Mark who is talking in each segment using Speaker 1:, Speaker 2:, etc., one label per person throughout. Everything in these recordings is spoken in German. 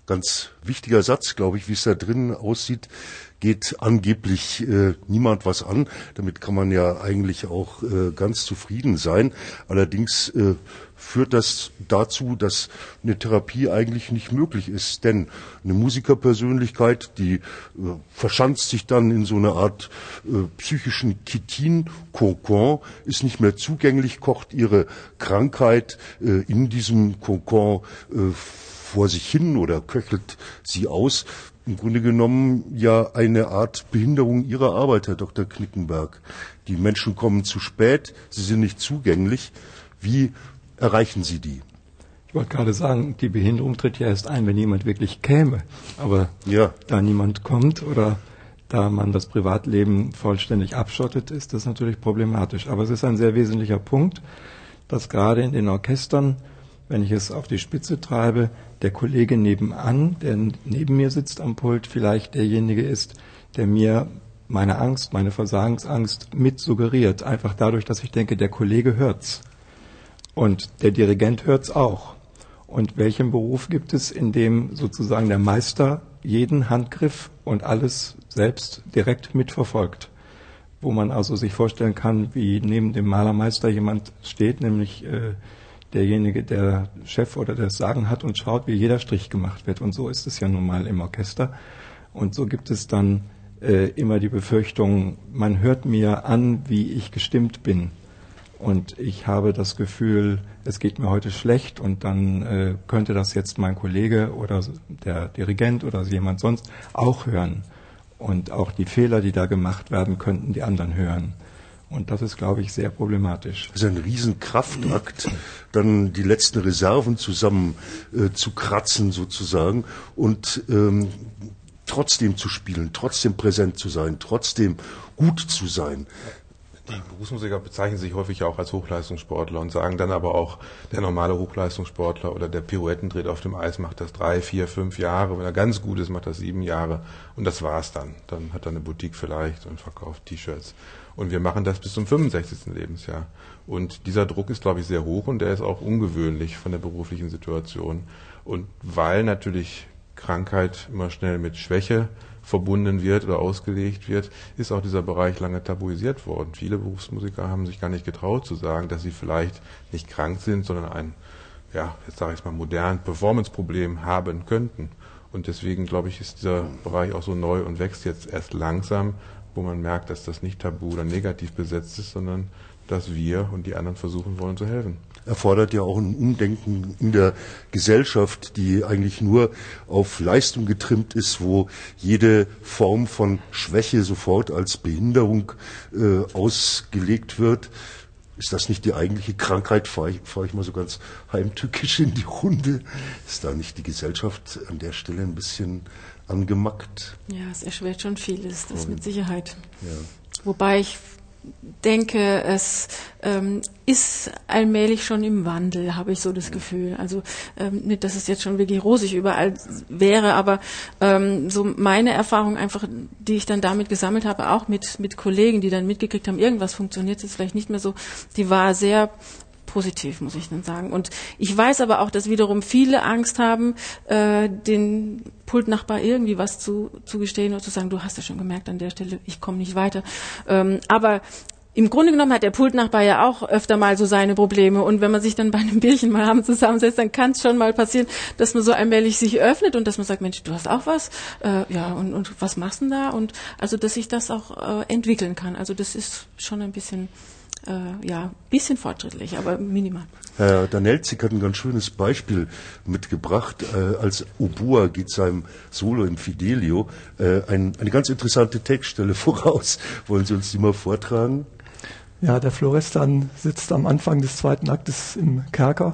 Speaker 1: ganz wichtiger Satz, glaube ich, wie es da drin aussieht, geht angeblich niemand was an. Damit kann man ja eigentlich auch ganz zufrieden sein. Allerdings führt das dazu, dass eine Therapie eigentlich nicht möglich ist. Denn eine Musikerpersönlichkeit, die verschanzt sich dann in so eine Art psychischen Chitin-Kokon, ist nicht mehr zugänglich, kocht ihre Krankheit in diesem Kokon vor sich hin oder köchelt sie aus. Im Grunde genommen ja eine Art Behinderung ihrer Arbeit, Herr Dr. Knickenberg. Die Menschen kommen zu spät, sie sind nicht zugänglich. Wie erreichen Sie die?
Speaker 2: Ich wollte gerade sagen, die Behinderung tritt ja erst ein, wenn jemand wirklich käme. Aber da niemand kommt oder da man das Privatleben vollständig abschottet, ist das natürlich problematisch. Aber es ist ein sehr wesentlicher Punkt, dass gerade in den Orchestern, wenn ich es auf die Spitze treibe, der Kollege nebenan, der neben mir sitzt am Pult, vielleicht derjenige ist, der mir meine Angst, meine Versagensangst mit suggeriert. Einfach dadurch, dass ich denke, der Kollege hört's. Und der Dirigent hört's auch. Und welchen Beruf gibt es, in dem sozusagen der Meister jeden Handgriff und alles selbst direkt mitverfolgt? Wo man also sich vorstellen kann, wie neben dem Malermeister jemand steht, nämlich derjenige, der Chef oder das Sagen hat und schaut, wie jeder Strich gemacht wird. Und so ist es ja nun mal im Orchester. Und so gibt es dann immer die Befürchtung, man hört mir an, wie ich gestimmt bin. Und ich habe das Gefühl, es geht mir heute schlecht und dann könnte das jetzt mein Kollege oder der Dirigent oder jemand sonst auch hören. Und auch die Fehler, die da gemacht werden, könnten die anderen hören. Und das ist, glaube ich, sehr problematisch.
Speaker 1: Das ist ein Riesenkraftakt, dann die letzten Reserven zusammen zu kratzen sozusagen und trotzdem zu spielen, trotzdem präsent zu sein, trotzdem gut zu sein.
Speaker 3: Die Berufsmusiker bezeichnen sich häufig auch als Hochleistungssportler und sagen dann aber auch, der normale Hochleistungssportler oder der Pirouetten dreht auf dem Eis, macht das 3, 4, 5 Jahre. Wenn er ganz gut ist, macht das 7 Jahre. Und das war's dann. Dann hat er eine Boutique vielleicht und verkauft T-Shirts. Und wir machen das bis zum 65. Lebensjahr. Und dieser Druck ist, glaube ich, sehr hoch und der ist auch ungewöhnlich von der beruflichen Situation. Und weil natürlich Krankheit immer schnell mit Schwäche verbunden wird oder ausgelegt wird, ist auch dieser Bereich lange tabuisiert worden. Viele Berufsmusiker haben sich gar nicht getraut zu sagen, dass sie vielleicht nicht krank sind, sondern ein, jetzt sage ich mal, modernes Performance-Problem haben könnten. Und deswegen, glaube ich, ist dieser Bereich auch so neu und wächst jetzt erst langsam, wo man merkt, dass das nicht tabu oder negativ besetzt ist, sondern dass wir und die anderen versuchen wollen zu helfen.
Speaker 1: Erfordert ja auch ein Umdenken in der Gesellschaft, die eigentlich nur auf Leistung getrimmt ist, wo jede Form von Schwäche sofort als Behinderung ausgelegt wird. Ist das nicht die eigentliche Krankheit? Fahre ich mal so ganz heimtückisch in die Runde. Ist da nicht die Gesellschaft an der Stelle ein bisschen angemackt?
Speaker 4: Ja, es erschwert schon vieles, das mit Sicherheit.
Speaker 1: Ja.
Speaker 4: Wobei ich denke, es ist allmählich schon im Wandel, habe ich so das Gefühl. Also nicht, dass es jetzt schon wirklich rosig überall wäre, aber so meine Erfahrung einfach, die ich dann damit gesammelt habe, auch mit Kollegen, die dann mitgekriegt haben, irgendwas funktioniert jetzt vielleicht nicht mehr so, die war sehr positiv, muss ich dann sagen. Und ich weiß aber auch, dass wiederum viele Angst haben, den Pultnachbar irgendwie was zu gestehen oder zu sagen, du hast ja schon gemerkt an der Stelle, ich komme nicht weiter. Aber im Grunde genommen hat der Pultnachbar ja auch öfter mal so seine Probleme. Und wenn man sich dann bei einem Bierchen mal abends zusammensetzt, dann kann es schon mal passieren, dass man so allmählich sich öffnet und dass man sagt, Mensch, du hast auch was? Und was machst du denn da? Und also, dass sich das auch entwickeln kann. Also das ist schon ein bisschen bisschen fortschrittlich, aber minimal.
Speaker 1: Herr Danelzik hat ein ganz schönes Beispiel mitgebracht. Als Oboa geht seinem Solo im Fidelio eine ganz interessante Textstelle voraus. Wollen Sie uns die mal vortragen?
Speaker 5: Ja, der Florestan sitzt am Anfang des 2. Aktes im Kerker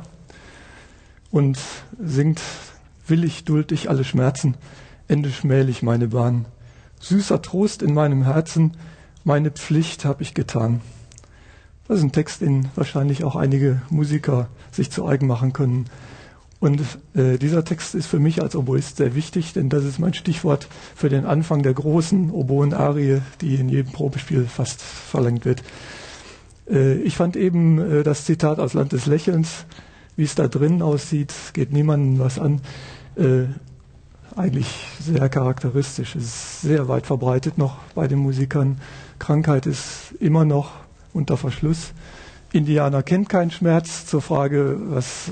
Speaker 5: und singt: Willig duld ich alle Schmerzen, ende schmählich meine Bahn. Süßer Trost in meinem Herzen, meine Pflicht hab ich getan. Das ist ein Text, den wahrscheinlich auch einige Musiker sich zu eigen machen können. Und dieser Text ist für mich als Oboist sehr wichtig, denn das ist mein Stichwort für den Anfang der großen Oboen-Arie, die in jedem Probespiel fast verlangt wird. Ich fand eben das Zitat aus Land des Lächelns, wie es da drin aussieht, geht niemandem was an, eigentlich sehr charakteristisch. Es ist sehr weit verbreitet noch bei den Musikern. Krankheit ist immer noch unter Verschluss. Indianer kennt keinen Schmerz. Zur Frage, was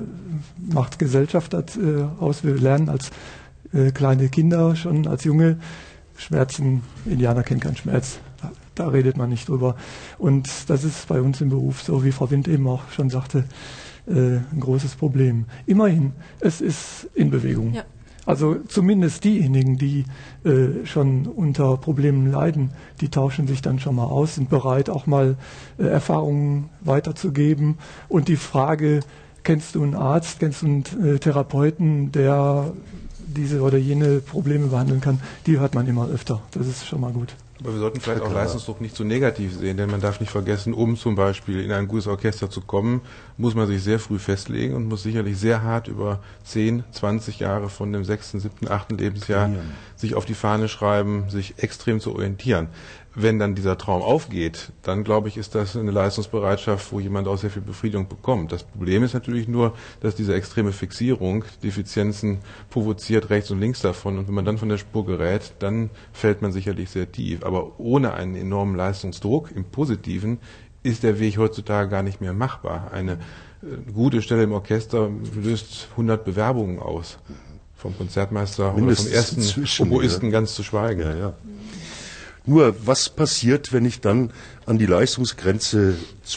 Speaker 5: macht Gesellschaft aus? Wir lernen als kleine Kinder, schon als Junge, Schmerzen, Indianer kennen keinen Schmerz. Da redet man nicht drüber. Und das ist bei uns im Beruf, so wie Frau Wind eben auch schon sagte, ein großes Problem. Immerhin, es ist in Bewegung. Ja. Also zumindest diejenigen, die schon unter Problemen leiden, die tauschen sich dann schon mal aus, sind bereit, auch mal Erfahrungen weiterzugeben. Und die Frage, kennst du einen Arzt, kennst du einen Therapeuten, der diese oder jene Probleme behandeln kann, die hört man immer öfter. Das ist schon mal gut.
Speaker 3: Aber wir sollten vielleicht auch Leistungsdruck nicht zu negativ sehen, denn man darf nicht vergessen, um zum Beispiel in ein gutes Orchester zu kommen, muss man sich sehr früh festlegen und muss sicherlich sehr hart über 10, 20 Jahre von dem 6., 7., 8. Lebensjahr sich auf die Fahne schreiben, sich extrem zu orientieren. Wenn dann dieser Traum aufgeht, dann glaube ich, ist das eine Leistungsbereitschaft, wo jemand auch sehr viel Befriedigung bekommt. Das Problem ist natürlich nur, dass diese extreme Fixierung Defizienzen provoziert rechts und links davon. Und wenn man dann von der Spur gerät, dann fällt man sicherlich sehr tief. Aber ohne einen enormen Leistungsdruck im Positiven ist der Weg heutzutage gar nicht mehr machbar. Eine gute Stelle im Orchester löst 100 Bewerbungen aus. Vom Konzertmeister mindestens oder vom ersten Oboisten ganz zu schweigen.
Speaker 1: Ja, ja. Nur, was passiert, wenn ich dann an die Leistungsgrenze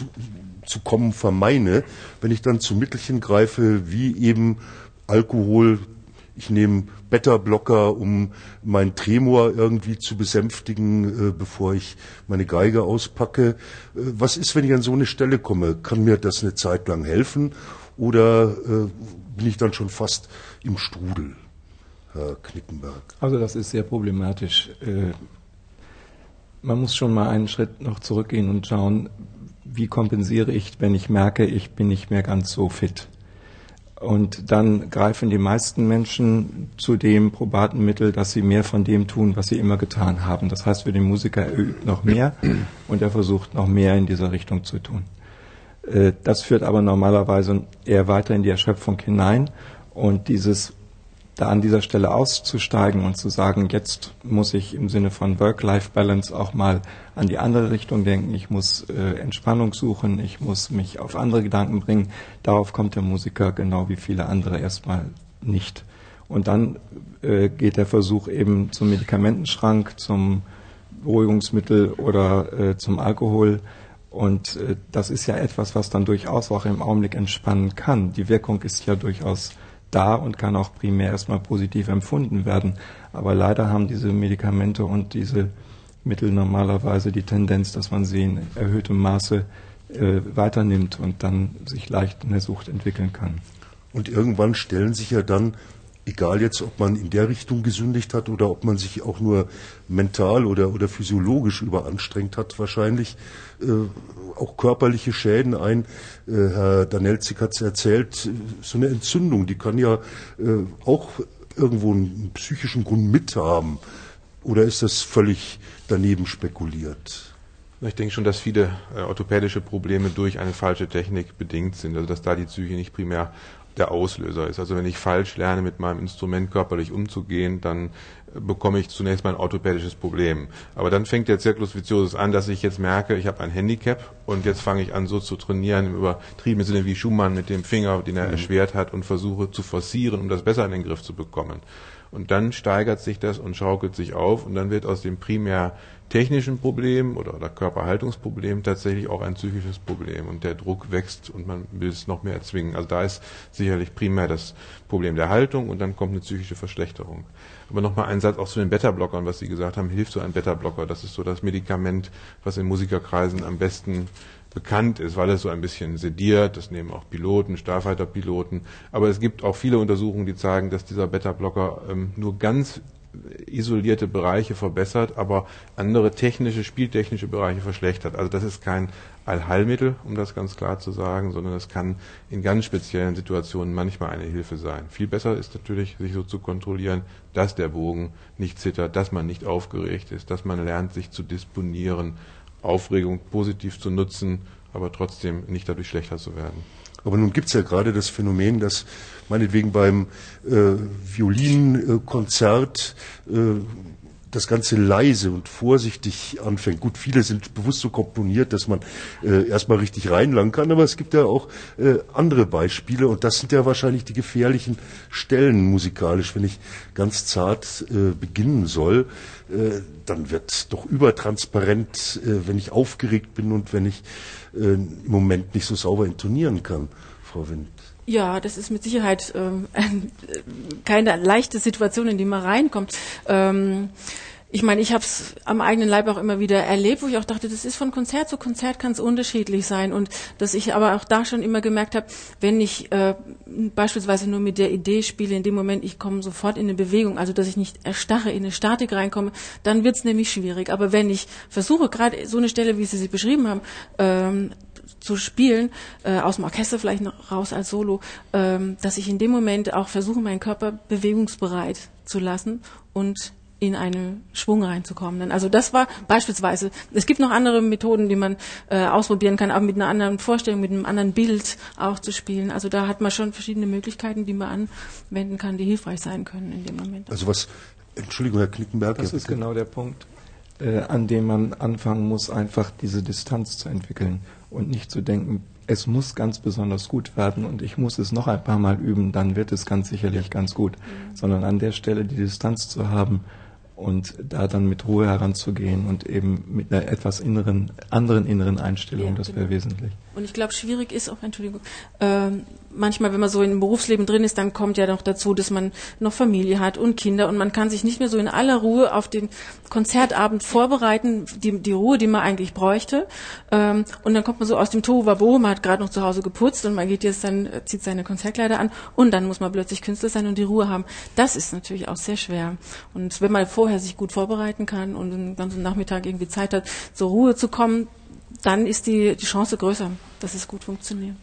Speaker 1: zu kommen vermeine, wenn ich dann zu Mittelchen greife, wie eben Alkohol, ich nehme Beta-Blocker, um meinen Tremor irgendwie zu besänftigen, bevor ich meine Geige auspacke. Was ist, wenn ich an so eine Stelle komme? Kann mir das eine Zeit lang helfen oder bin ich dann schon fast im Strudel, Herr Knickenberg?
Speaker 2: Also das ist sehr problematisch. Man muss schon mal einen Schritt noch zurückgehen und schauen, wie kompensiere ich, wenn ich merke, ich bin nicht mehr ganz so fit. Und dann greifen die meisten Menschen zu dem probaten Mittel, dass sie mehr von dem tun, was sie immer getan haben. Das heißt, für den Musiker, er übt noch mehr und er versucht noch mehr in dieser Richtung zu tun. Das führt aber normalerweise eher weiter in die Erschöpfung hinein und da an dieser Stelle auszusteigen und zu sagen, jetzt muss ich im Sinne von Work-Life-Balance auch mal an die andere Richtung denken, ich muss Entspannung suchen, ich muss mich auf andere Gedanken bringen, darauf kommt der Musiker genau wie viele andere erstmal nicht. Und dann geht der Versuch eben zum Medikamentenschrank, zum Beruhigungsmittel oder zum Alkohol. Und das ist ja etwas, was dann durchaus auch im Augenblick entspannen kann. Die Wirkung ist ja durchaus da und kann auch primär erstmal positiv empfunden werden. Aber leider haben diese Medikamente und diese Mittel normalerweise die Tendenz, dass man sie in erhöhtem Maße weiternimmt und dann sich leicht eine Sucht entwickeln kann.
Speaker 1: Und irgendwann stellen sich ja dann, egal jetzt, ob man in der Richtung gesündigt hat oder ob man sich auch nur mental oder physiologisch überanstrengt hat, wahrscheinlich auch körperliche Schäden ein. Herr Danelzik hat es erzählt, so eine Entzündung, die kann ja auch irgendwo einen psychischen Grund mit haben. Oder ist das völlig daneben spekuliert?
Speaker 3: Ich denke schon, dass viele orthopädische Probleme durch eine falsche Technik bedingt sind, also dass da die Psyche nicht primär der Auslöser ist. Also wenn ich falsch lerne, mit meinem Instrument körperlich umzugehen, dann bekomme ich zunächst mal ein orthopädisches Problem. Aber dann fängt der Circus Viciosus an, dass ich jetzt merke, ich habe ein Handicap und jetzt fange ich an, so zu trainieren, im übertriebenen Sinne wie Schumann mit dem Finger, den er erschwert hat, und versuche zu forcieren, um das besser in den Griff zu bekommen. Und dann steigert sich das und schaukelt sich auf und dann wird aus dem primär technischen Problem oder Körperhaltungsproblem tatsächlich auch ein psychisches Problem und der Druck wächst und man will es noch mehr erzwingen. Also da ist sicherlich primär das Problem der Haltung und dann kommt eine psychische Verschlechterung. Aber nochmal ein Satz auch zu den Beta-Blockern, was Sie gesagt haben, hilft so ein Beta-Blocker. Das ist so das Medikament, was in Musikerkreisen am besten bekannt ist, weil es so ein bisschen sediert, das nehmen auch Piloten, Starfighter-Piloten, aber es gibt auch viele Untersuchungen, die zeigen, dass dieser Beta-Blocker nur ganz isolierte Bereiche verbessert, aber andere spieltechnische Bereiche verschlechtert. Also das ist kein Allheilmittel, um das ganz klar zu sagen, sondern das kann in ganz speziellen Situationen manchmal eine Hilfe sein. Viel besser ist natürlich, sich so zu kontrollieren, dass der Bogen nicht zittert, dass man nicht aufgeregt ist, dass man lernt, sich zu disponieren, Aufregung positiv zu nutzen, aber trotzdem nicht dadurch schlechter zu werden.
Speaker 1: Aber nun gibt's ja gerade das Phänomen, dass meinetwegen beim Violinkonzert das Ganze leise und vorsichtig anfängt. Gut, viele sind bewusst so komponiert, dass man erstmal richtig reinlangen kann, aber es gibt ja auch andere Beispiele und das sind ja wahrscheinlich die gefährlichen Stellen musikalisch. Wenn ich ganz zart beginnen soll, dann wird doch übertransparent, wenn ich aufgeregt bin und wenn ich im Moment nicht so sauber intonieren kann, Frau Wind.
Speaker 4: Ja, das ist mit Sicherheit keine leichte Situation, in die man reinkommt. Ich meine, ich habe es am eigenen Leib auch immer wieder erlebt, wo ich auch dachte, das ist von Konzert zu Konzert kann es unterschiedlich sein und dass ich aber auch da schon immer gemerkt habe, wenn ich beispielsweise nur mit der Idee spiele, in dem Moment, ich komme sofort in eine Bewegung, also dass ich nicht erstarre, in eine Statik reinkomme, dann wird es nämlich schwierig. Aber wenn ich versuche, gerade so eine Stelle, wie Sie sie beschrieben haben, zu spielen, aus dem Orchester vielleicht noch raus als Solo, dass ich in dem Moment auch versuche, meinen Körper bewegungsbereit zu lassen und in einen Schwung reinzukommen. Also das war beispielsweise, es gibt noch andere Methoden, die man ausprobieren kann, aber mit einer anderen Vorstellung, mit einem anderen Bild auch zu spielen. Also da hat man schon verschiedene Möglichkeiten, die man anwenden kann, die hilfreich sein können in dem Moment.
Speaker 1: Also Entschuldigung, Herr Knickenberg.
Speaker 2: Das ist genau der Punkt, an dem man anfangen muss, einfach diese Distanz zu entwickeln und nicht zu denken, es muss ganz besonders gut werden und ich muss es noch ein paar Mal üben, dann wird es ganz sicherlich ganz gut. Sondern an der Stelle die Distanz zu haben und da dann mit Ruhe heranzugehen und eben mit einer etwas anderen inneren Einstellung, ja, das wäre wesentlich.
Speaker 4: Und ich glaube, schwierig ist auch, manchmal, wenn man so im Berufsleben drin ist, dann kommt ja noch dazu, dass man noch Familie hat und Kinder und man kann sich nicht mehr so in aller Ruhe auf den Konzertabend vorbereiten, die Ruhe, die man eigentlich bräuchte. Und dann kommt man so aus dem Tohuwabohu, man hat gerade noch zu Hause geputzt und man geht jetzt dann, zieht seine Konzertkleider an und dann muss man plötzlich Künstler sein und die Ruhe haben. Das ist natürlich auch sehr schwer. Und wenn man vorher sich gut vorbereiten kann und den ganzen Nachmittag irgendwie Zeit hat, zur Ruhe zu kommen, dann ist die Chance größer, dass es gut funktioniert.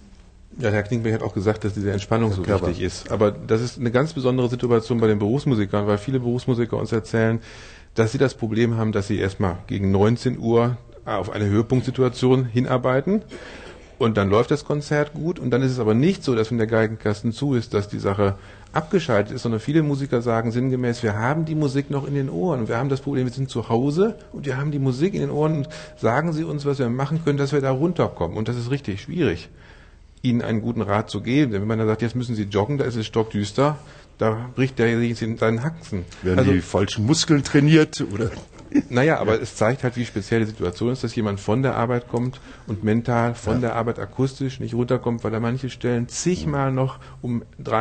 Speaker 3: Ja, Herr Knickenberg hat auch gesagt, dass diese Entspannung so wichtig ist. Aber das ist eine ganz besondere Situation bei den Berufsmusikern, weil viele Berufsmusiker uns erzählen, dass sie das Problem haben, dass sie erstmal gegen 19 Uhr auf eine Höhepunktsituation hinarbeiten und dann läuft das Konzert gut und dann ist es aber nicht so, dass wenn der Geigenkasten zu ist, dass die Sache abgeschaltet ist, sondern viele Musiker sagen sinngemäß, wir haben die Musik noch in den Ohren. Wir haben das Problem, wir sind zu Hause und wir haben die Musik in den Ohren und sagen Sie uns, was wir machen können, dass wir da runterkommen. Und das ist richtig schwierig, Ihnen einen guten Rat zu geben. Denn wenn man dann sagt, jetzt müssen Sie joggen, da ist es stockdüster, da bricht der sich in seinen Haxen.
Speaker 1: Werden die falschen Muskeln trainiert, oder?
Speaker 3: Naja, aber es zeigt halt, wie speziell die Situation ist, dass jemand von der Arbeit kommt und mental von der Arbeit akustisch nicht runterkommt, weil er manche Stellen zigmal noch um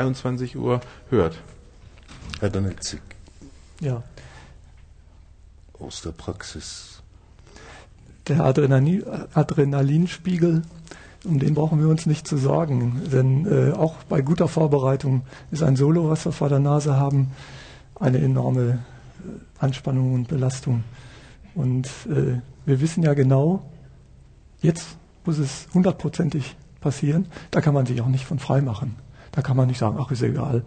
Speaker 3: 23 Uhr hört.
Speaker 1: Herr Dannetzig.
Speaker 5: Ja.
Speaker 1: Aus der Praxis.
Speaker 5: Der Adrenalinspiegel, um den brauchen wir uns nicht zu sorgen, denn auch bei guter Vorbereitung ist ein Solo, was wir vor der Nase haben, eine enorme Anspannung und Belastung. Und wir wissen ja genau, jetzt muss es 100%ig passieren. Da kann man sich auch nicht von frei machen. Da kann man nicht sagen, ach, ist egal.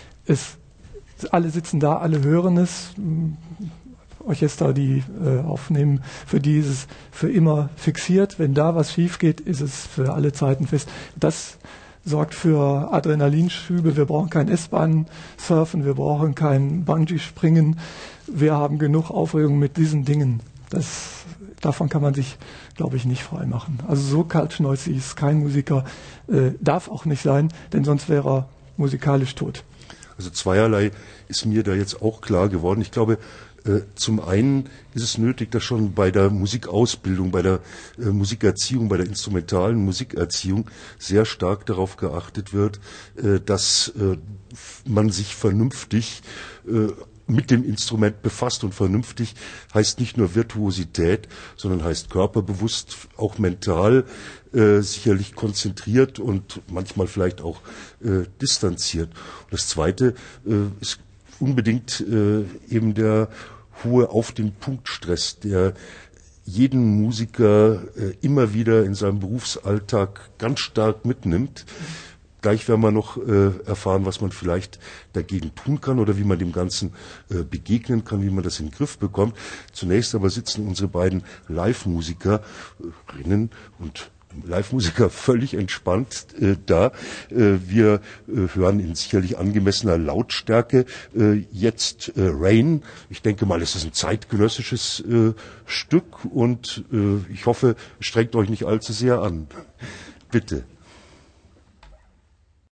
Speaker 5: Alle sitzen da, alle hören es. Orchester, die aufnehmen, für die ist es für immer fixiert. Wenn da was schief geht, ist es für alle Zeiten fest. Das sorgt für Adrenalinschübe. Wir brauchen kein S-Bahn-Surfen, wir brauchen kein Bungee-Springen. Wir haben genug Aufregung mit diesen Dingen. Davon kann man sich, glaube ich, nicht frei machen. Also so kaltschnäuzig ist kein Musiker, darf auch nicht sein, denn sonst wäre er musikalisch tot.
Speaker 1: Also zweierlei ist mir da jetzt auch klar geworden. Ich glaube, zum einen ist es nötig, dass schon bei der Musikausbildung, bei der Musikerziehung, bei der instrumentalen Musikerziehung sehr stark darauf geachtet wird, dass man sich vernünftig mit dem Instrument befasst. Und vernünftig heißt nicht nur Virtuosität, sondern heißt körperbewusst, auch mental, sicherlich konzentriert und manchmal vielleicht auch distanziert. Und das Zweite ist unbedingt eben der hohe Auf den Punkt Stress, der jeden Musiker immer wieder in seinem Berufsalltag ganz stark mitnimmt. Gleich werden wir noch erfahren, was man vielleicht dagegen tun kann oder wie man dem Ganzen begegnen kann, wie man das in den Griff bekommt. Zunächst aber sitzen unsere beiden Live-Musikerinnen und Live-Musiker völlig entspannt da. Wir hören in sicherlich angemessener Lautstärke jetzt Rain. Ich denke mal, es ist ein zeitgenössisches Stück und ich hoffe, strengt euch nicht allzu sehr an. Bitte.